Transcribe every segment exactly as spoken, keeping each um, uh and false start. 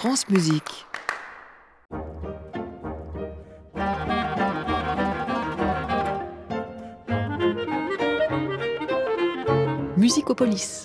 France Musique. Musicopolis.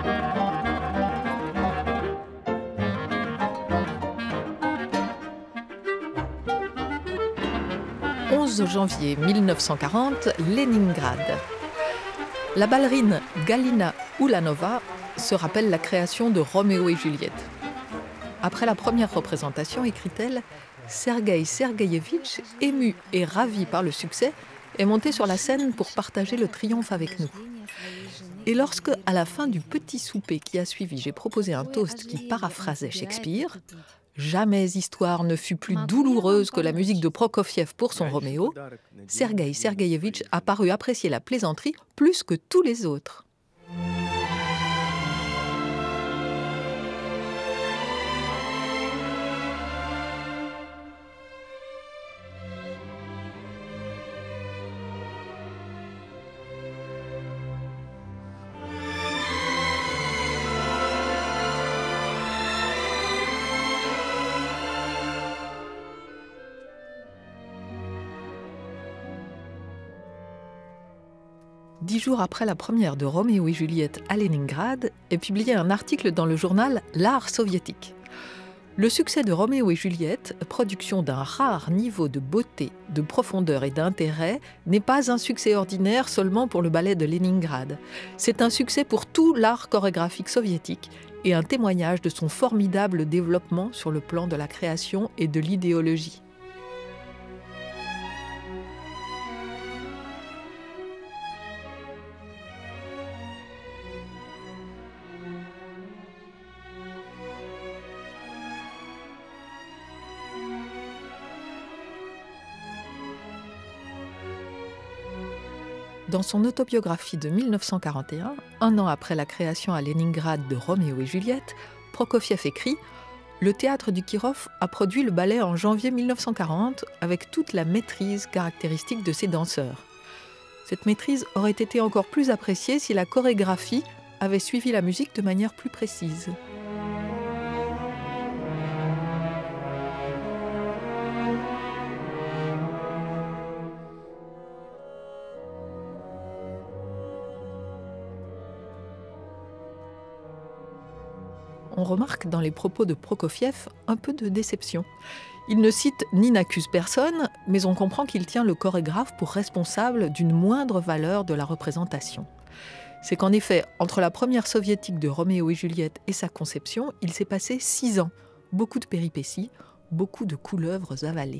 onze janvier mille neuf cent quarante, Leningrad. La ballerine Galina Ulanova se rappelle la création de Roméo et Juliette. Après la première représentation, écrit-elle, Sergueï Sergueïevitch, ému et ravi par le succès, est monté sur la scène pour partager le triomphe avec nous. Et lorsque, à la fin du petit souper qui a suivi, j'ai proposé un toast qui paraphrasait Shakespeare, « Jamais histoire ne fut plus douloureuse que la musique de Prokofiev pour son Roméo », Sergueï Sergueïevitch a paru apprécier la plaisanterie plus que tous les autres. Dix jours après la première de Roméo et Juliette à Leningrad, est publié un article dans le journal L'Art soviétique. Le succès de Roméo et Juliette, production d'un rare niveau de beauté, de profondeur et d'intérêt, n'est pas un succès ordinaire seulement pour le ballet de Leningrad. C'est un succès pour tout l'art chorégraphique soviétique et un témoignage de son formidable développement sur le plan de la création et de l'idéologie. Dans son autobiographie de mille neuf cent quarante et un, un an après la création à Leningrad de Roméo et Juliette, Prokofiev écrit « Le théâtre du Kirov a produit le ballet en janvier mille neuf cent quarante avec toute la maîtrise caractéristique de ses danseurs. Cette maîtrise aurait été encore plus appréciée si la chorégraphie avait suivi la musique de manière plus précise. » On remarque dans les propos de Prokofiev un peu de déception. Il ne cite ni n'accuse personne, mais on comprend qu'il tient le chorégraphe pour responsable d'une moindre valeur de la représentation. C'est qu'en effet, entre la première soviétique de Roméo et Juliette et sa conception, il s'est passé six ans. Beaucoup de péripéties, beaucoup de couleuvres avalées.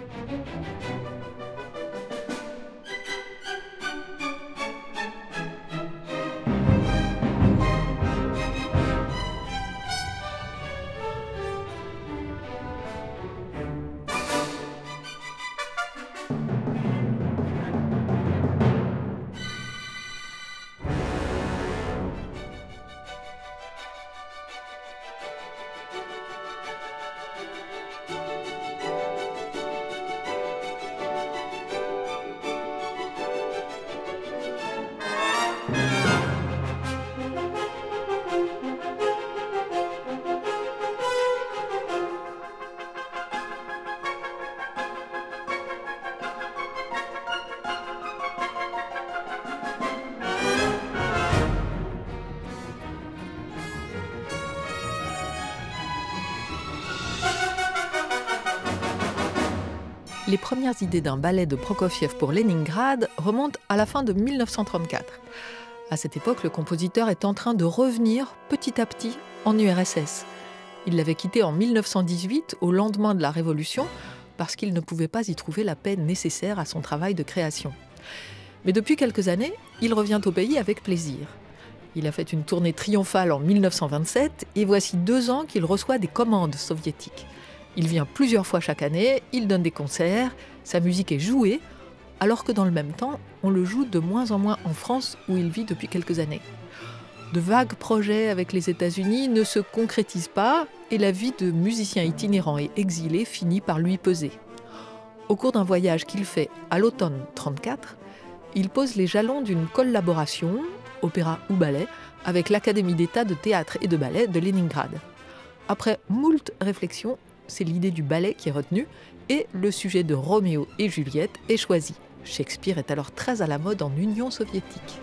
Les premières idées d'un ballet de Prokofiev pour Leningrad remontent à la fin de mille neuf cent trente-quatre. À cette époque, le compositeur est en train de revenir petit à petit en U R S S. Il l'avait quitté en mille neuf cent dix-huit, au lendemain de la Révolution, parce qu'il ne pouvait pas y trouver la paix nécessaire à son travail de création. Mais depuis quelques années, il revient au pays avec plaisir. Il a fait une tournée triomphale en mille neuf cent vingt-sept et voici deux ans qu'il reçoit des commandes soviétiques. Il vient plusieurs fois chaque année, il donne des concerts, sa musique est jouée, alors que dans le même temps, on le joue de moins en moins en France où il vit depuis quelques années. De vagues projets avec les États-Unis ne se concrétisent pas et la vie de musicien itinérant et exilé finit par lui peser. Au cours d'un voyage qu'il fait à l'automne trente-quatre, il pose les jalons d'une collaboration, opéra ou ballet, avec l'Académie d'État de théâtre et de ballet de Leningrad. Après moult réflexions, c'est l'idée du ballet qui est retenue et le sujet de Roméo et Juliette est choisi. Shakespeare est alors très à la mode en Union soviétique.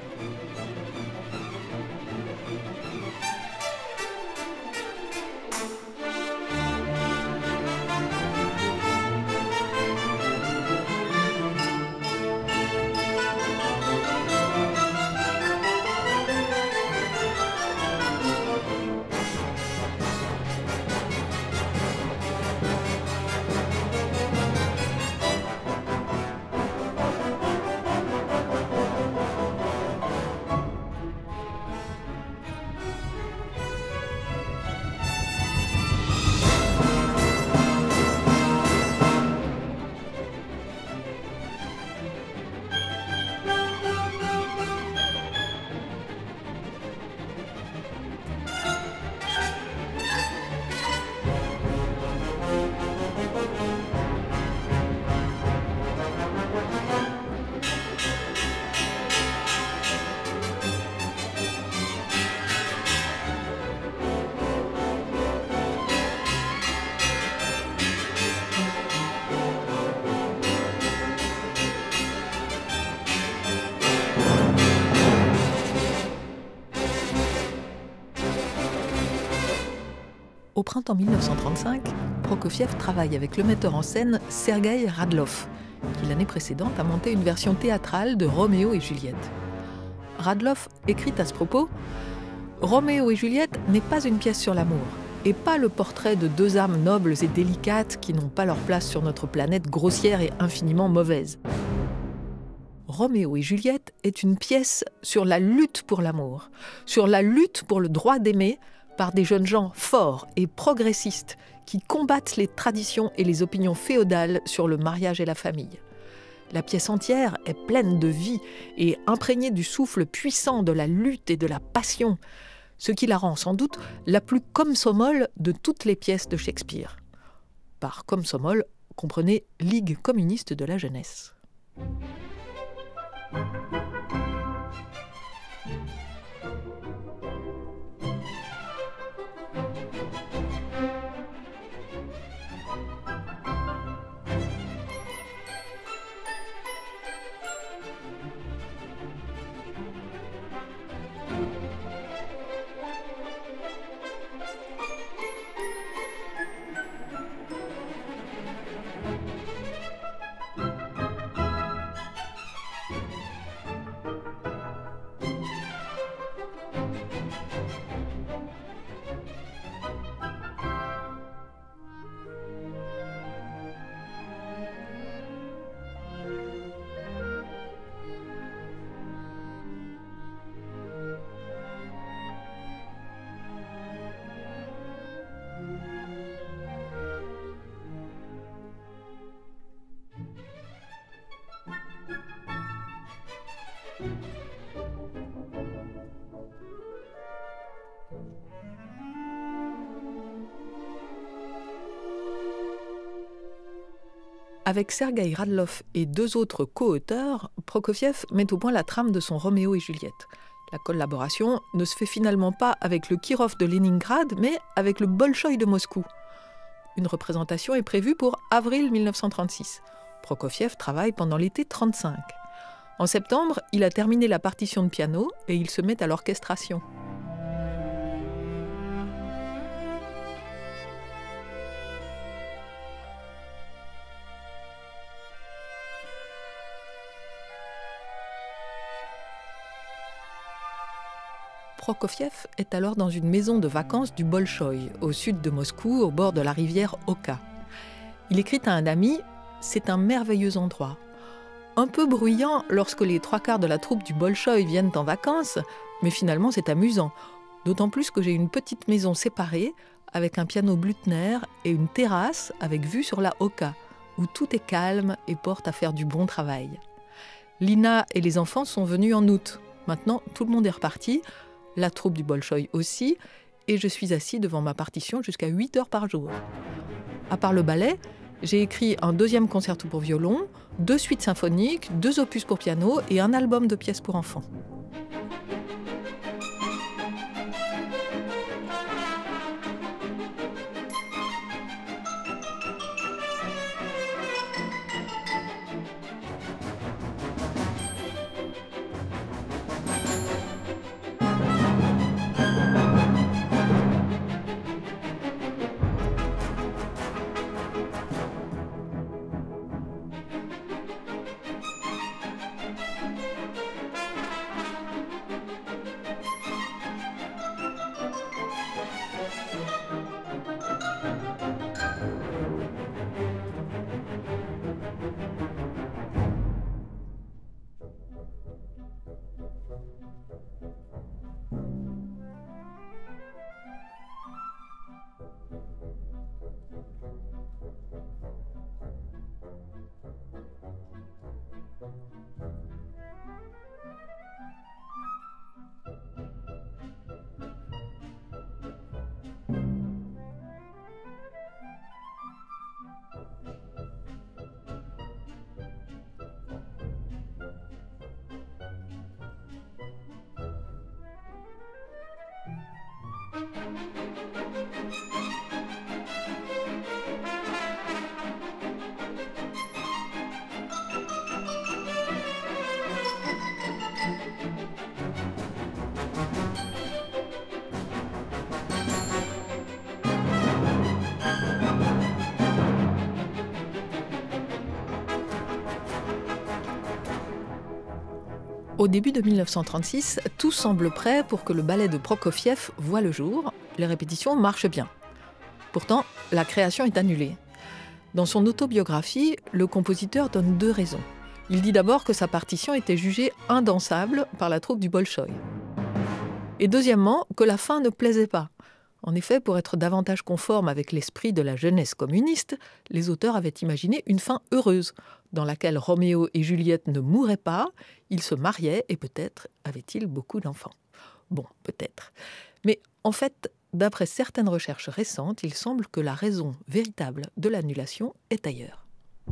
Au printemps mille neuf cent trente-cinq, Prokofiev travaille avec le metteur en scène Sergueï Radlov, qui l'année précédente a monté une version théâtrale de Roméo et Juliette. Radlov écrit à ce propos « Roméo et Juliette n'est pas une pièce sur l'amour, et pas le portrait de deux âmes nobles et délicates qui n'ont pas leur place sur notre planète grossière et infiniment mauvaise. Roméo et Juliette est une pièce sur la lutte pour l'amour, sur la lutte pour le droit d'aimer, par des jeunes gens forts et progressistes qui combattent les traditions et les opinions féodales sur le mariage et la famille. La pièce entière est pleine de vie et imprégnée du souffle puissant de la lutte et de la passion, ce qui la rend sans doute la plus komsomol de toutes les pièces de Shakespeare. Par komsomol, comprenez Ligue communiste de la jeunesse. Avec Sergueï Radlov et deux autres co-auteurs, Prokofiev met au point la trame de son Roméo et Juliette. La collaboration ne se fait finalement pas avec le Kirov de Leningrad, mais avec le Bolchoï de Moscou. Une représentation est prévue pour avril mille neuf cent trente-six. Prokofiev travaille pendant l'été trente-cinq. En septembre, il a terminé la partition de piano et il se met à l'orchestration. Prokofiev est alors dans une maison de vacances du Bolchoï, au sud de Moscou, au bord de la rivière Oka. Il écrit à un ami « C'est un merveilleux endroit ». Un peu bruyant lorsque les trois quarts de la troupe du Bolchoï viennent en vacances, mais finalement c'est amusant, d'autant plus que j'ai une petite maison séparée, avec un piano Blüthner et une terrasse avec vue sur la Oka, où tout est calme et porte à faire du bon travail. Lina et les enfants sont venus en août. Maintenant, tout le monde est reparti, la troupe du Bolchoï aussi, et je suis assis devant ma partition jusqu'à huit heures par jour. À part le ballet, j'ai écrit un deuxième concerto pour violon, deux suites symphoniques, deux opus pour piano et un album de pièces pour enfants. Au début de mille neuf cent trente-six, tout semble prêt pour que le ballet de Prokofiev voie le jour. Les répétitions marchent bien. Pourtant, la création est annulée. Dans son autobiographie, le compositeur donne deux raisons. Il dit d'abord que sa partition était jugée indansable par la troupe du Bolchoï. Et deuxièmement, que la fin ne plaisait pas. En effet, pour être davantage conforme avec l'esprit de la jeunesse communiste, les auteurs avaient imaginé une fin heureuse, dans laquelle Roméo et Juliette ne mouraient pas, ils se mariaient et peut-être avaient-ils beaucoup d'enfants. Bon, peut-être. Mais en fait, d'après certaines recherches récentes, il semble que la raison véritable de l'annulation est ailleurs.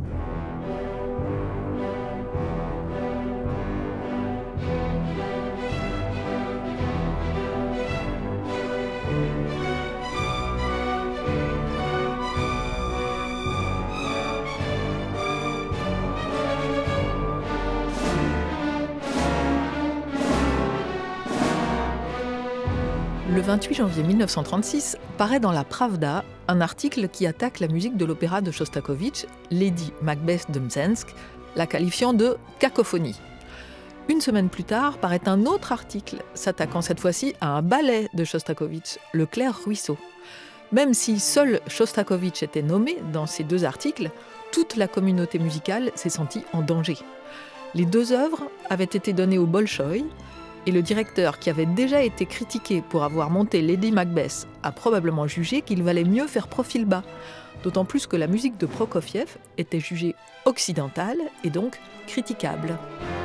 Le vingt-huit janvier mille neuf cent trente-six paraît dans la Pravda un article qui attaque la musique de l'opéra de Chostakovitch, Lady Macbeth de Mzensk, la qualifiant de cacophonie. Une semaine plus tard paraît un autre article s'attaquant cette fois-ci à un ballet de Chostakovitch, Le Clair Ruisseau. Même si seul Chostakovitch était nommé dans ces deux articles, toute la communauté musicale s'est sentie en danger. Les deux œuvres avaient été données au Bolchoï, et le directeur, qui avait déjà été critiqué pour avoir monté Lady Macbeth, a probablement jugé qu'il valait mieux faire profil bas, d'autant plus que la musique de Prokofiev était jugée occidentale et donc critiquable.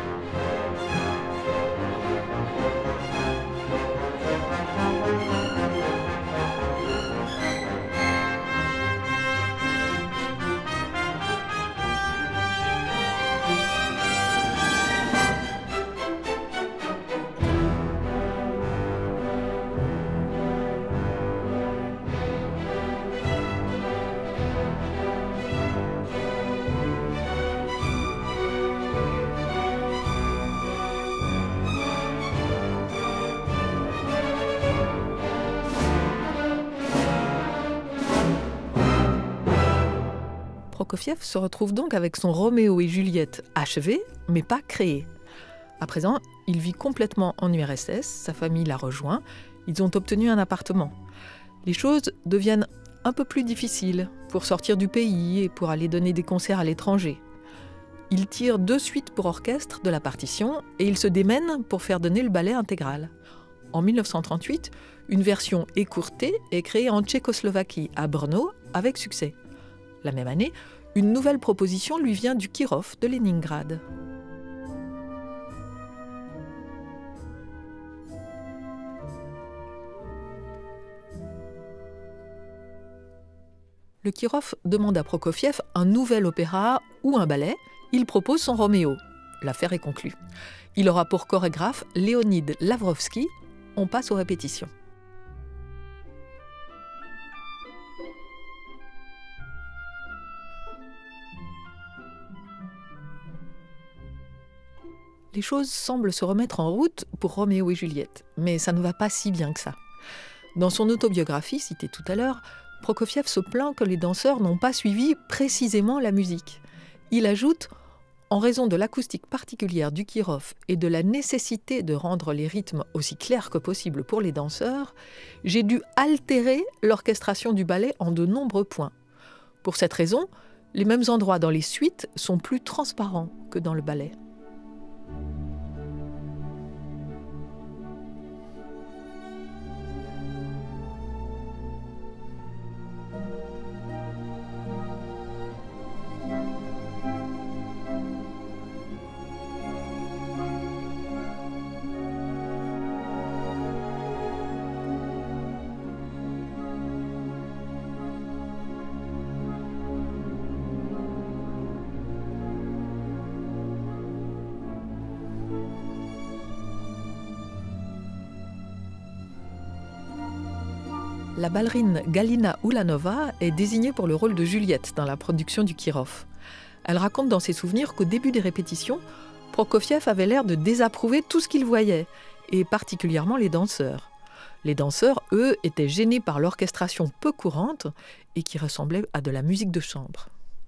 Prokofiev se retrouve donc avec son Roméo et Juliette achevé, mais pas créé. À présent, il vit complètement en U R S S, sa famille l'a rejoint, ils ont obtenu un appartement. Les choses deviennent un peu plus difficiles pour sortir du pays et pour aller donner des concerts à l'étranger. Il tire deux suites pour orchestre de la partition et il se démène pour faire donner le ballet intégral. En mille neuf cent trente-huit, une version écourtée est créée en Tchécoslovaquie, à Brno, avec succès. La même année, une nouvelle proposition lui vient du Kirov de Leningrad. Le Kirov demande à Prokofiev un nouvel opéra ou un ballet. Il propose son Roméo. L'affaire est conclue. Il aura pour chorégraphe Léonid Lavrovski. On passe aux répétitions. Les choses semblent se remettre en route pour Roméo et Juliette, mais ça ne va pas si bien que ça. Dans son autobiographie, citée tout à l'heure, Prokofiev se plaint que les danseurs n'ont pas suivi précisément la musique. Il ajoute « En raison de l'acoustique particulière du Kirov et de la nécessité de rendre les rythmes aussi clairs que possible pour les danseurs, j'ai dû altérer l'orchestration du ballet en de nombreux points. Pour cette raison, les mêmes endroits dans les suites sont plus transparents que dans le ballet. » La ballerine Galina Ulanova est désignée pour le rôle de Juliette dans la production du Kirov. Elle raconte dans ses souvenirs qu'au début des répétitions, Prokofiev avait l'air de désapprouver tout ce qu'il voyait, et particulièrement les danseurs. Les danseurs, eux, étaient gênés par l'orchestration peu courante et qui ressemblait à de la musique de chambre.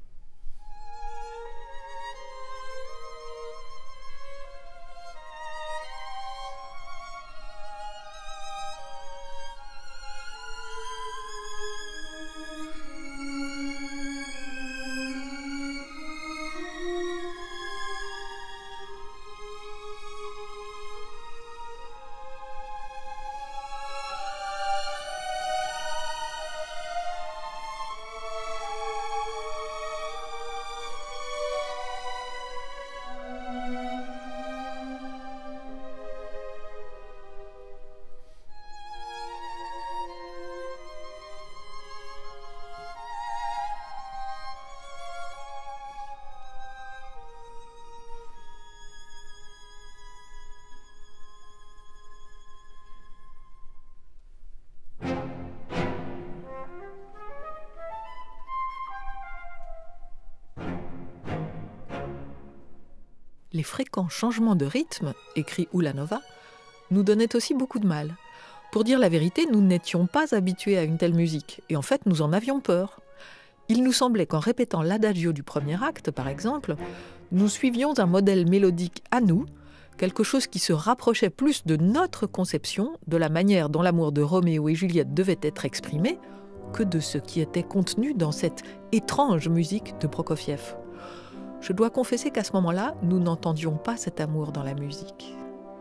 Les fréquents changements de rythme, écrit Ulanova, nous donnaient aussi beaucoup de mal. Pour dire la vérité, nous n'étions pas habitués à une telle musique, et en fait nous en avions peur. Il nous semblait qu'en répétant l'adagio du premier acte, par exemple, nous suivions un modèle mélodique à nous, quelque chose qui se rapprochait plus de notre conception, de la manière dont l'amour de Roméo et Juliette devait être exprimé, que de ce qui était contenu dans cette étrange musique de Prokofiev. Je dois confesser qu'à ce moment-là, nous n'entendions pas cet amour dans la musique.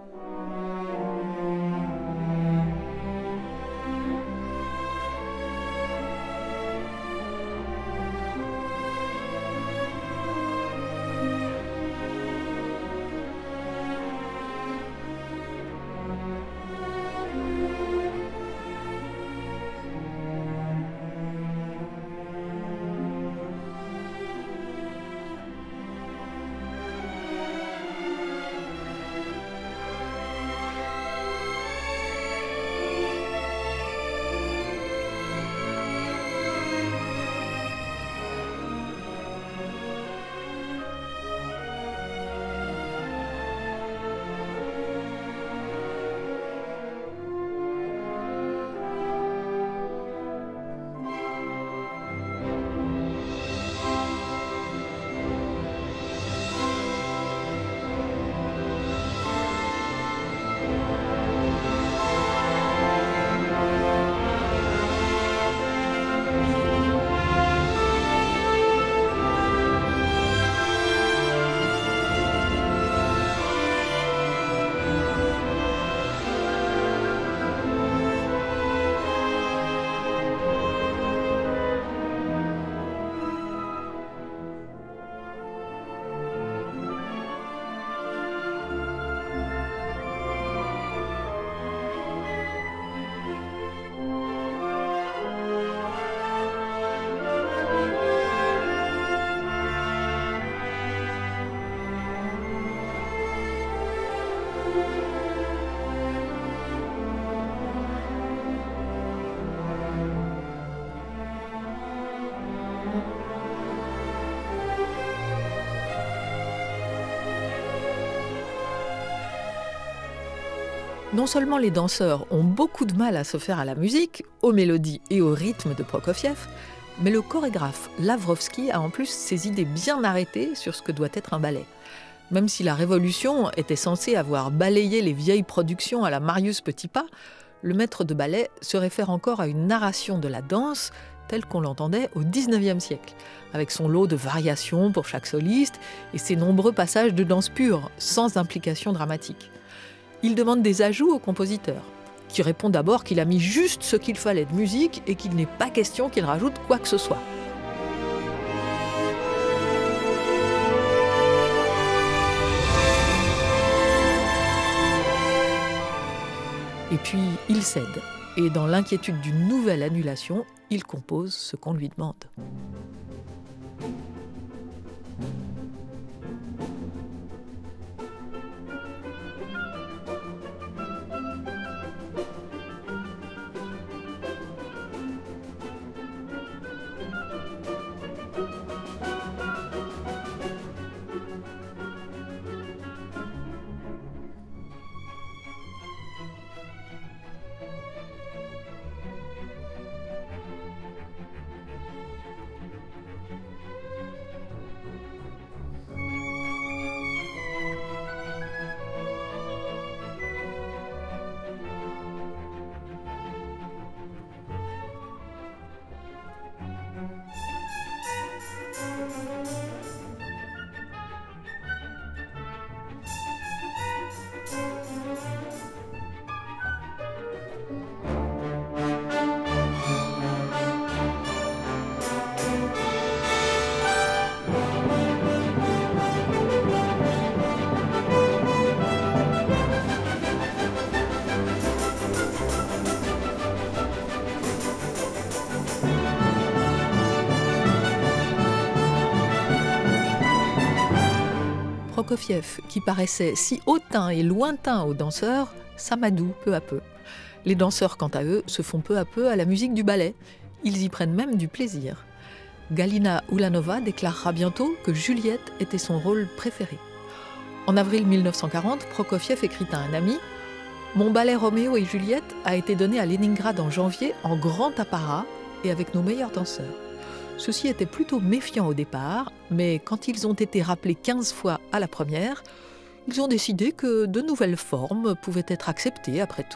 Non seulement les danseurs ont beaucoup de mal à se faire à la musique, aux mélodies et au rythme de Prokofiev, mais le chorégraphe Lavrovski a en plus ses idées bien arrêtées sur ce que doit être un ballet. Même si la Révolution était censée avoir balayé les vieilles productions à la Marius Petipa, le maître de ballet se réfère encore à une narration de la danse telle qu'on l'entendait au dix-neuvième siècle, avec son lot de variations pour chaque soliste et ses nombreux passages de danse pure, sans implication dramatique. Il demande des ajouts au compositeur, qui répond d'abord qu'il a mis juste ce qu'il fallait de musique et qu'il n'est pas question qu'il rajoute quoi que ce soit. Et puis, il cède, et dans l'inquiétude d'une nouvelle annulation, il compose ce qu'on lui demande. Prokofiev, qui paraissait si hautain et lointain aux danseurs, s'amadoue peu à peu. Les danseurs, quant à eux, se font peu à peu à la musique du ballet. Ils y prennent même du plaisir. Galina Ulanova déclarera bientôt que Juliette était son rôle préféré. En avril mille neuf cent quarante, Prokofiev écrit à un ami « Mon ballet Roméo et Juliette a été donné à Leningrad en janvier en grand apparat et avec nos meilleurs danseurs. Ceux-ci étaient plutôt méfiants au départ, mais quand ils ont été rappelés quinze fois à la première, ils ont décidé que de nouvelles formes pouvaient être acceptées après tout. »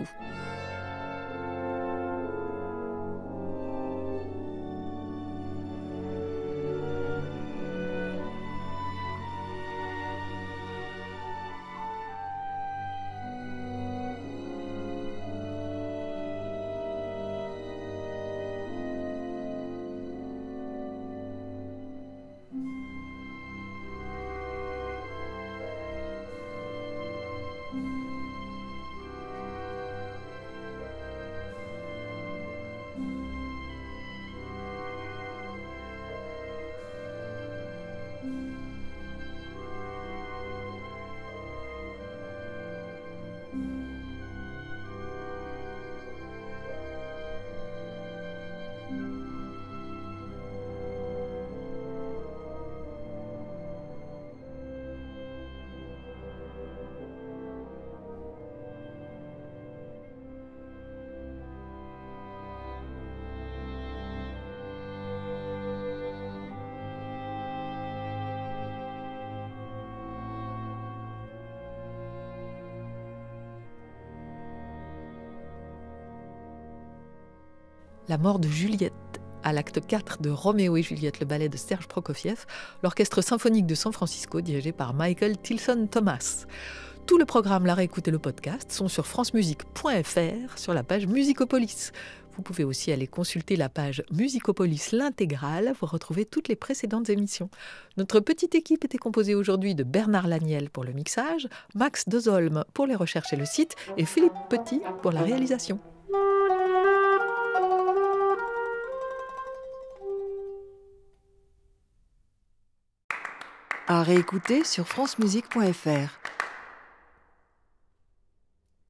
La mort de Juliette, à l'acte quatre de Roméo et Juliette, le ballet de Serge Prokofiev, l'orchestre symphonique de San Francisco dirigé par Michael Tilson Thomas. Tout le programme, la réécoute et le podcast sont sur francemusique point f r sur la page Musicopolis. Vous pouvez aussi aller consulter la page Musicopolis l'intégrale pour retrouver toutes les précédentes émissions. Notre petite équipe était composée aujourd'hui de Bernard Laniel pour le mixage, Max Dezolme pour les recherches et le site et Philippe Petit pour la réalisation. À réécouter sur francemusique point f r.